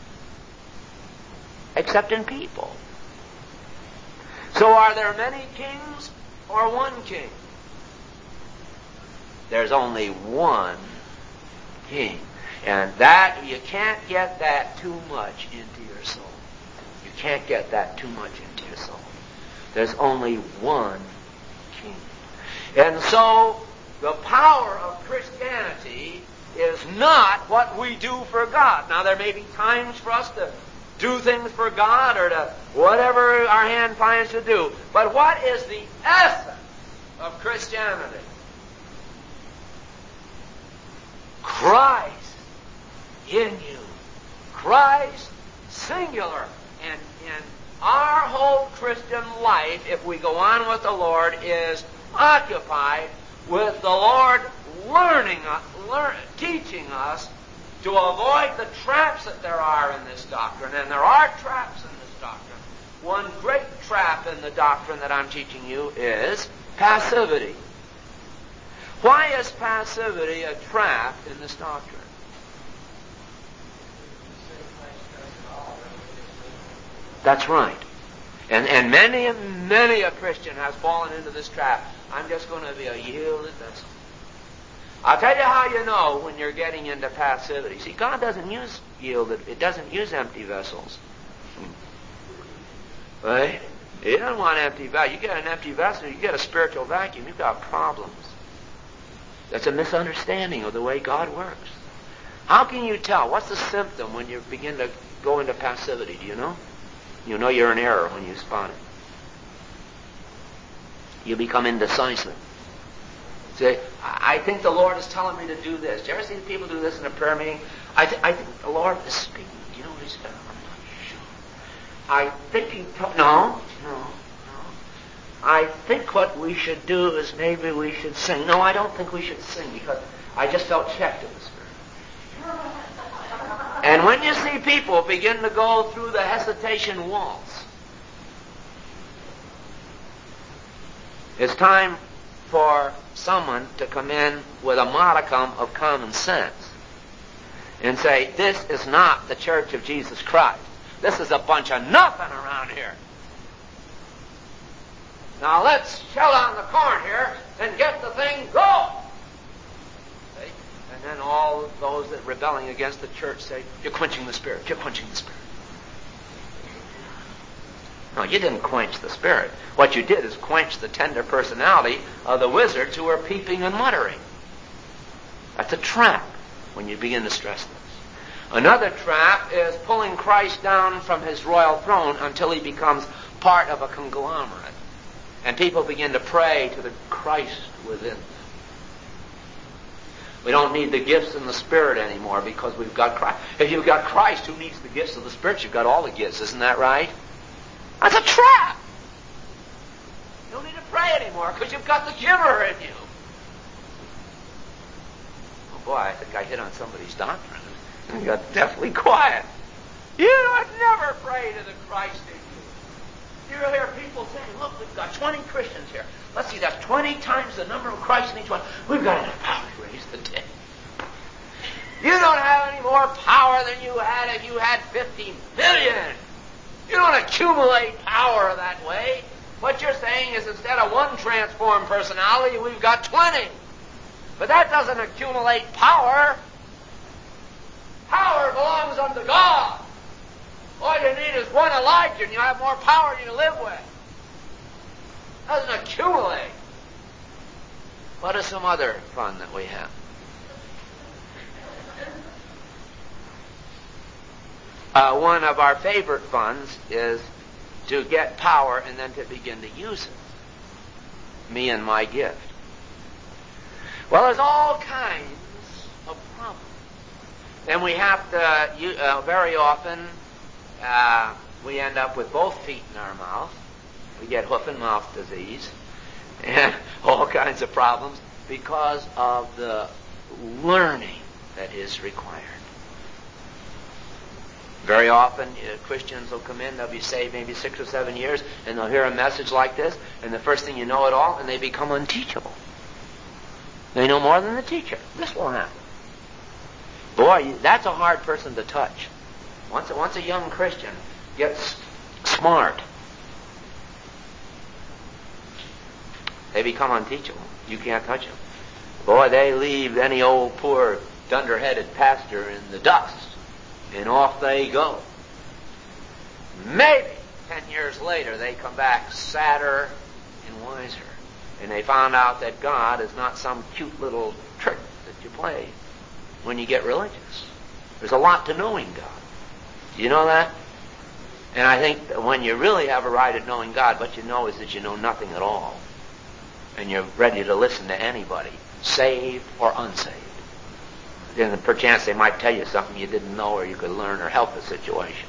except in people. So are there many kings or one king? There's only one king. And that, you can't get that too much into your soul. You can't get that too much into your soul. There's only one king. And so, the power of Christianity is not what we do for God. Now, there may be times for us to do things for God or to whatever our hand finds to do. But what is the essence of Christianity? Christ in you. Christ singular. And in our whole Christian life, if we go on with the Lord, is occupied with the Lord learning, learn, teaching us to avoid the traps that there are in this doctrine. And there are traps in this doctrine. One great trap in the doctrine that I'm teaching you is passivity. Why is passivity a trap in this doctrine? That's right. And and many, many a Christian has fallen into this trap. I'm just going to be a yielded vessel. I'll tell you how you know when you're getting into passivity. See, God doesn't use yielded, it doesn't use empty vessels. Right? He doesn't want empty vessels. You get an empty vessel, you get a spiritual vacuum, you've got problems. That's a misunderstanding of the way God works. How can you tell? What's the symptom when you begin to go into passivity? Do you know? You know you're in error when you spot it. You become indecisive. Say, I think the Lord is telling me to do this. Do you ever see people do this in a prayer meeting? I, th- I think the Lord is speaking. Do you know what he's saying? I'm not sure. I think he told... No, no, no. I think what we should do is maybe we should sing. No, I don't think we should sing because I just felt checked in the Spirit. And when you see people begin to go through the hesitation waltz, it's time for someone to come in with a modicum of common sense and say, this is not the Church of Jesus Christ. This is a bunch of nothing around here. Now let's shell on the corn here and get the thing going. See? And then all those that are rebelling against the church say, you're quenching the Spirit, you're quenching the Spirit. No, you didn't quench the Spirit. What you did is quench the tender personality of the wizards who are peeping and muttering. That's a trap when you begin to stress this. Another trap is pulling Christ down from his royal throne until he becomes part of a conglomerate. And people begin to pray to the Christ within them. We don't need the gifts in the Spirit anymore because we've got Christ. If you've got Christ, who needs the gifts of the Spirit? You've got all the gifts, isn't that right? That's a trap. You don't need to pray anymore because you've got the giver in you. Oh boy, I think I hit on somebody's doctrine. You got deathly quiet. You would never pray to the Christ in you. You hear people saying, look, we've got twenty Christians here. Let's see, that's twenty times the number of Christ in each one. We've got enough power to raise the dead. You don't have any more power than you had if you had fifty million. You don't accumulate power that way. What you're saying is instead of one transformed personality, we've got twenty. But that doesn't accumulate power. Power belongs unto God. All you need is one Elijah and you have more power than you live with. It doesn't accumulate. What is some other fun that we have? Uh, one of our favorite funds is to get power and then to begin to use it. Me and my gift. Well, there's all kinds of problems. Then we have to, you, uh, very often, uh, we end up with both feet in our mouth. We get hoof and mouth disease and all kinds of problems because of the learning that is required. Very often, uh, Christians will come in, they'll be saved maybe six or seven years, and they'll hear a message like this, and the first thing you know it all, and they become unteachable. They know more than the teacher. This will happen. Boy, that's a hard person to touch. Once, once a young Christian gets smart, they become unteachable. You can't touch them. Boy, they leave any old poor dunderheaded pastor in the dust, and off they go. Maybe ten years later they come back sadder and wiser, and they found out that God is not some cute little trick that you play when you get religious. There's a lot to knowing God. Do you know that? And I think that when you really have a right at knowing God, what you know is that you know nothing at all. And you're ready to listen to anybody, saved or unsaved. Then perchance they might tell you something you didn't know, or you could learn or help the situation.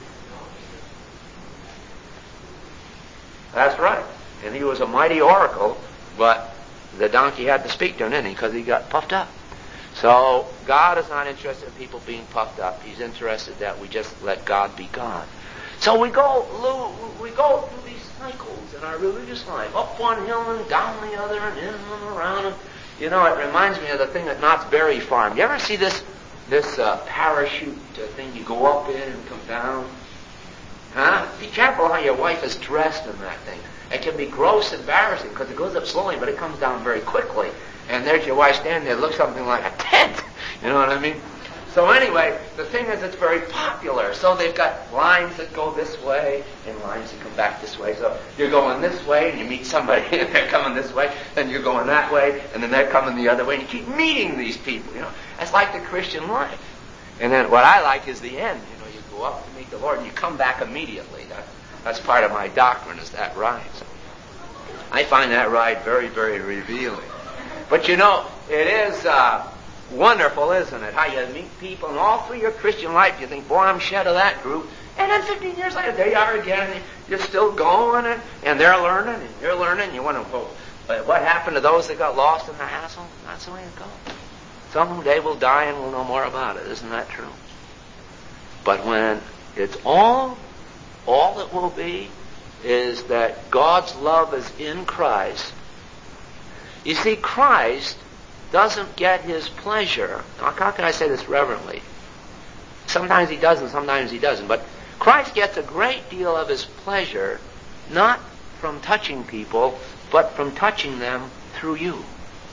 That's right. And he was a mighty oracle, but the donkey had to speak to him, didn't he? Because he got puffed up. So God is not interested in people being puffed up. He's interested that we just let God be God. So we go, we go through these cycles in our religious life, up one hill and down the other, and in and around. And, you know, it reminds me of the thing at Knott's Berry Farm. You ever see this this uh, parachute uh, thing? You go up in and come down. Huh? Be careful how your wife is dressed in that thing. It can be gross embarrassing because it goes up slowly, but it comes down very quickly. And there's your wife standing there, looks something like a tent. You know what I mean? So anyway, the thing is, it's very popular. So they've got lines that go this way and lines that come back this way. So you're going this way and you meet somebody and they're coming this way. Then you're going that way and then they're coming the other way. And you keep meeting these people, you know. It's like the Christian life. And then what I like is the end. You know, you go up to meet the Lord and you come back immediately. That, that's part of my doctrine, is that ride. So I find that ride very, very revealing. But you know, it is uh, wonderful, isn't it? How you meet people, and all through your Christian life you think, boy, I'm shed of that group. And then fifteen years later, there you are again, and you're still going, and, and they're learning, and you're learning. And you wonder, well, what happened to those that got lost in the hassle? That's the way it goes. Someday we'll die and we'll know more about it. Isn't that true? But when it's all, all it will be is that God's love is in Christ. You see, Christ doesn't get his pleasure. Now, how can I say this reverently? Sometimes he does and sometimes he doesn't. But Christ gets a great deal of his pleasure not from touching people, but from touching them through you.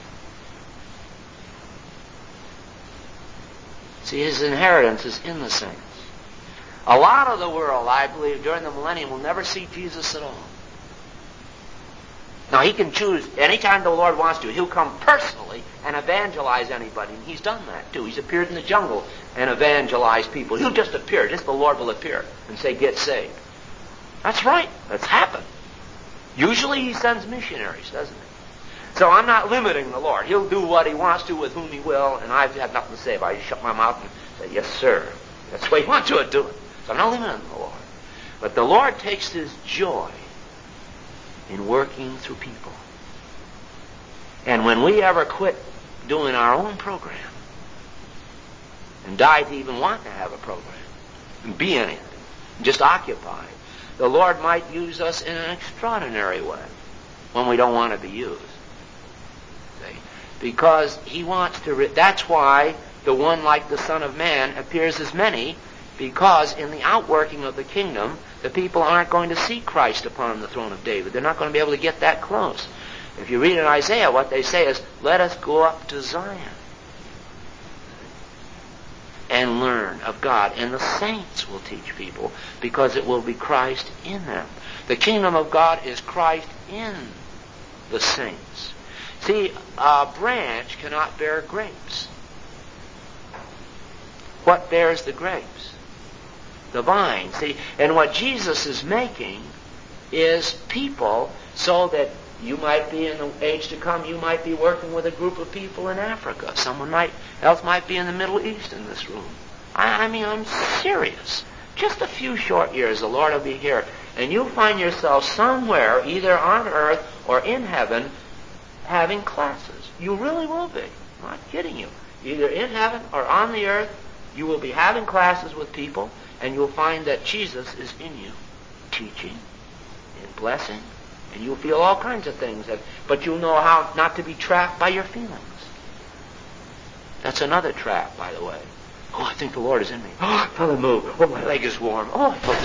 See, his inheritance is in the saints. A lot of the world, I believe, during the millennium will never see Jesus at all. Now, he can choose anytime the Lord wants to. He'll come personally and evangelize anybody. And he's done that, too. He's appeared in the jungle and evangelized people. He'll just appear. Just the Lord will appear and say, get saved. That's right. That's happened. Usually he sends missionaries, doesn't he? So I'm not limiting the Lord. He'll do what he wants to with whom he will, and I've had nothing to say about it. I just shut my mouth and say, yes, sir. That's the way he wants to do it. So I'm not limiting the Lord. But the Lord takes his joy in working through people. And when we ever quit doing our own program and die to even want to have a program and be anything, and just occupy, the Lord might use us in an extraordinary way when we don't want to be used. See? Because he wants to, re- that's why the one like the Son of Man appears as many, because in the outworking of the kingdom, the people aren't going to see Christ upon the throne of David. They're not going to be able to get that close. If you read in Isaiah, what they say is, let us go up to Zion and learn of God. And the saints will teach people, because it will be Christ in them. The kingdom of God is Christ in the saints. See, a branch cannot bear grapes. What bears the grapes? The vine. See, and what Jesus is making is people, so that you might be in the age to come, you might be working with a group of people in Africa. Someone might else might be in the Middle East in this room. I, I mean, I'm serious. Just a few short years, the Lord will be here, and you'll find yourself somewhere, either on earth or in heaven, having classes. You really will be. I'm not kidding you. Either in heaven or on the earth, you will be having classes with people, and you'll find that Jesus is in you, teaching and blessing, and you'll feel all kinds of things, that, but you'll know how not to be trapped by your feelings. That's another trap, by the way. Oh, I think the Lord is in me. Oh, I felt a move. Oh, my leg is warm. Oh, I felt the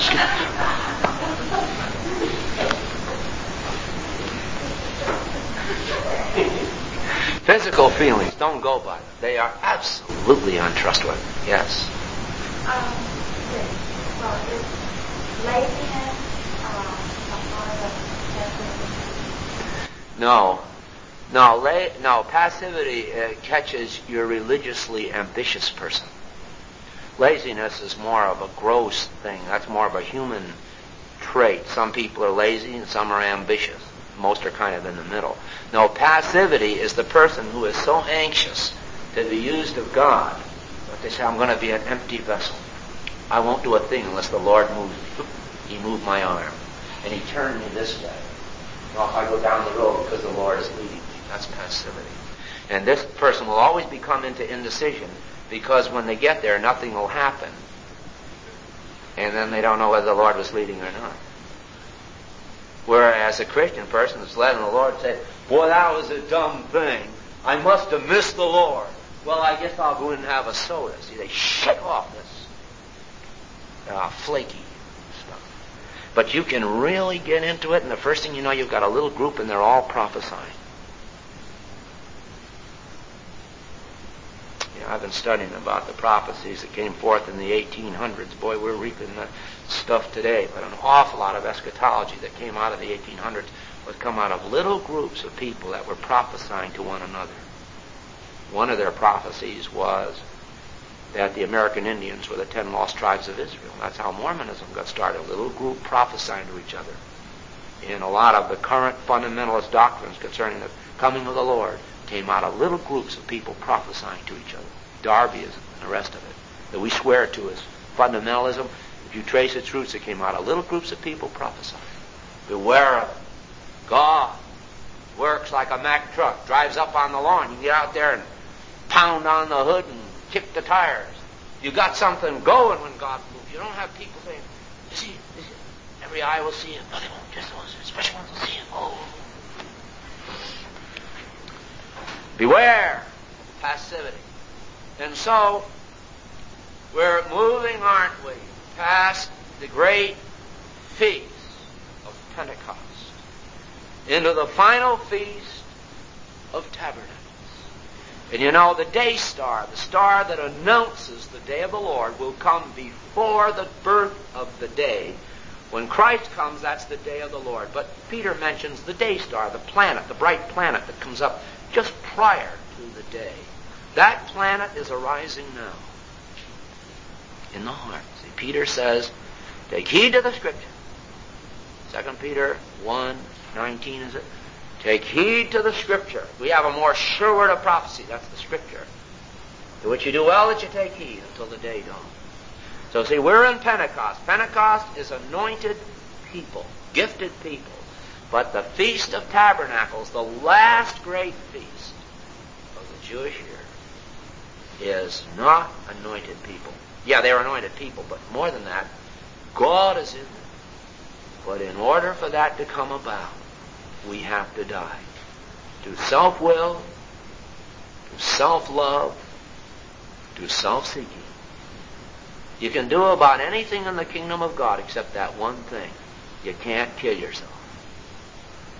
skin. Physical feelings, don't go by them. They are absolutely untrustworthy. Yes? Um, well, is laziness uh, a part of pessimism? No. No, la- no, passivity uh, catches your religiously ambitious person. Laziness is more of a gross thing. That's more of a human trait. Some people are lazy and some are ambitious. Most are kind of in the middle. No, passivity is the person who is so anxious to be used of God that they say, I'm going to be an empty vessel. I won't do a thing unless the Lord moves me. He moved my arm, and He turned me this way. Well, if I go down the road because the Lord is leading me, that's passivity. And this person will always become into indecision, because when they get there, nothing will happen. And then they don't know whether the Lord was leading or not. Whereas a Christian person that's led in the Lord said, boy, that was a dumb thing. I must have missed the Lord. Well, I guess I'll go in and have a soda. See, they shake off this uh, flaky stuff. But you can really get into it, and the first thing you know, you've got a little group, and they're all prophesying. I've been studying about the prophecies that came forth in the eighteen hundreds. Boy, we're reaping the stuff today. But an awful lot of eschatology that came out of the eighteen hundreds would come out of little groups of people that were prophesying to one another. One of their prophecies was that the American Indians were the ten lost tribes of Israel. That's how Mormonism got started. A little group prophesying to each other. And a lot of the current fundamentalist doctrines concerning the coming of the Lord came out of little groups of people prophesying to each other. Darbyism and the rest of it, that we swear to as fundamentalism. If you trace its roots, it came out of little groups of people prophesying. Beware of it. God works like a Mack truck, drives up on the lawn. You get out there and pound on the hood and kick the tires. You got something going when God moves. You don't have people saying, you see, you see every eye will see it. No, they won't. Just those special ones will see it. Oh. Beware passivity. And so, we're moving, aren't we, past the great feast of Pentecost into the final feast of Tabernacles. And you know, the day star, the star that announces the day of the Lord, will come before the birth of the day. When Christ comes, that's the day of the Lord. But Peter mentions the day star, the planet, the bright planet that comes up just prior to the day. That planet is arising now in the heart. See, Peter says, take heed to the Scripture. Second Peter one nineteen, is it? Take heed to the Scripture. We have a more sure word of prophecy. That's the Scripture. To which you do well that you take heed until the day dawns. So see, we're in Pentecost. Pentecost is anointed people, gifted people. But the Feast of Tabernacles, the last great feast of the Jewish year, is not anointed people. Yeah, they're anointed people, but more than that, God is in them. But in order for that to come about, we have to die. To self-will, to self-love, to self-seeking. You can do about anything in the kingdom of God except that one thing. You can't kill yourself.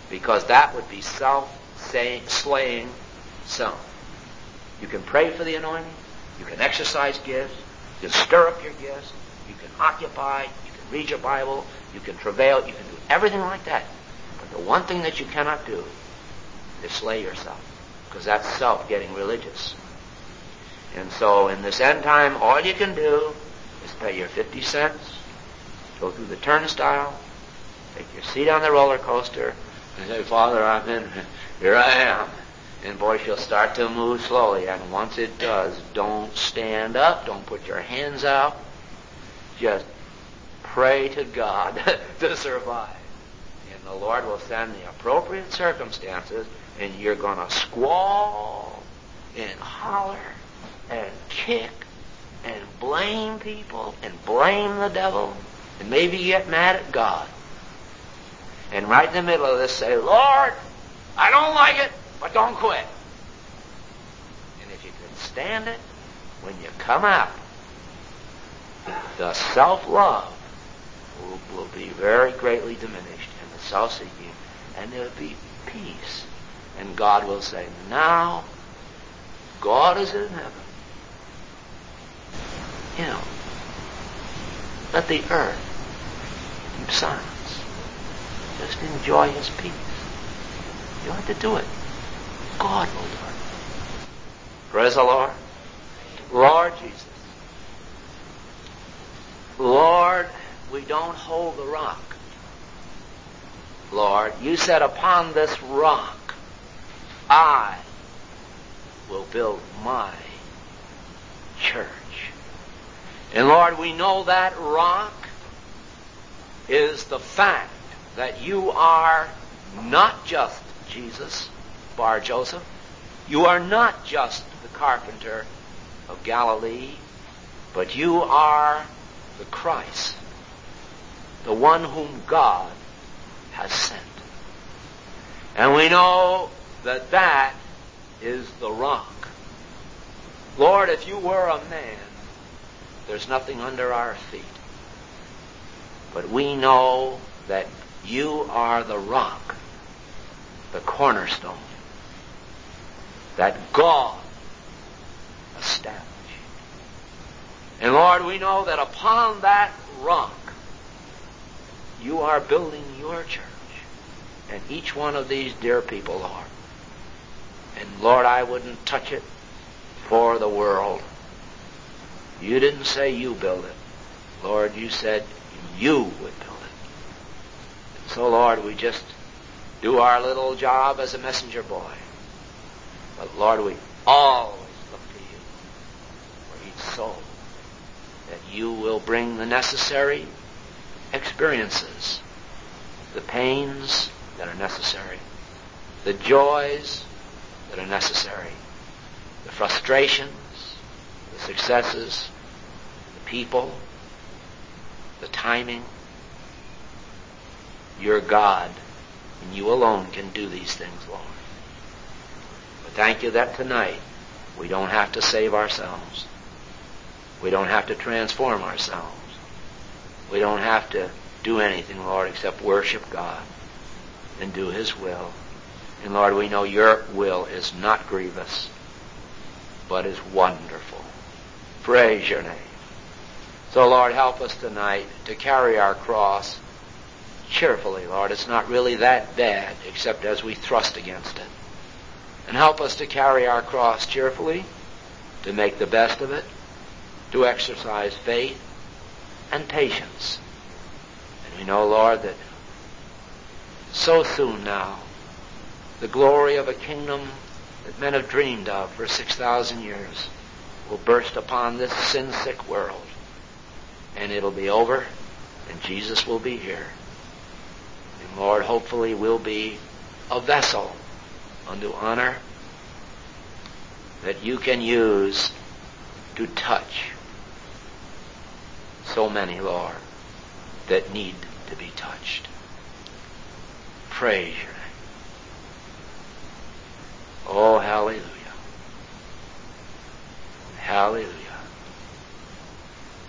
because that would be self-slaying self. You can pray for the anointing. You can exercise gifts. You can stir up your gifts. You can occupy. You can read your Bible. You can travail. You can do everything like that. But the one thing that you cannot do is slay yourself, because that's self getting religious. And so in this end time, all you can do is pay your fifty cents, go through the turnstile, take your seat on the roller coaster, and say, Father, I'm in. Here I am. And boy, she'll start to move slowly. And once it does, don't stand up. Don't put your hands out. Just pray to God to survive. And the Lord will send the appropriate circumstances, and you're going to squall and holler and kick and blame people and blame the devil and maybe get mad at God. And right in the middle of this say, Lord, I don't like it, but don't quit. And if you can stand it, when you come out, the self-love will, will be very greatly diminished, and the self-seeking, and there will be peace. And God will say, now, God is in heaven. You know, let the earth keep silence. Just enjoy his peace. You don't have to do it. God will do it. Praise the Lord. Lord Jesus. Lord, we don't hold the rock. Lord, you said, upon this rock I will build my church. And Lord, we know that rock is the fact that you are not just Jesus, Bar Joseph. You are not just the carpenter of Galilee, but you are the Christ, the one whom God has sent. And we know that that is the rock. Lord, if you were a man, there's nothing under our feet. But we know that you are the rock, the cornerstone, that God established. And Lord, we know that upon that rock, you are building your church. And each one of these dear people, Lord. And Lord, I wouldn't touch it for the world. You didn't say you build it. Lord, you said you would build it. And so, Lord, we just do our little job as a messenger boy. But, Lord, we always look to you for each soul, that you will bring the necessary experiences, the pains that are necessary, the joys that are necessary, the frustrations, the successes, the people, the timing. You're God, and you alone can do these things, Lord. But thank you that tonight we don't have to save ourselves. We don't have to transform ourselves. We don't have to do anything, Lord, except worship God and do his will. And Lord, we know your will is not grievous, but is wonderful. Praise your name. So, Lord, help us tonight to carry our cross cheerfully, Lord. It's not really that bad, except as we thrust against it. And help us to carry our cross cheerfully, to make the best of it, to exercise faith and patience. And we know, Lord, that so soon now, the glory of a kingdom that men have dreamed of for six thousand years will burst upon this sin-sick world. And it'll be over, and Jesus will be here. And Lord, hopefully we'll be a vessel unto honor that you can use to touch so many, Lord, that need to be touched. Praise your name. Oh, hallelujah. Hallelujah.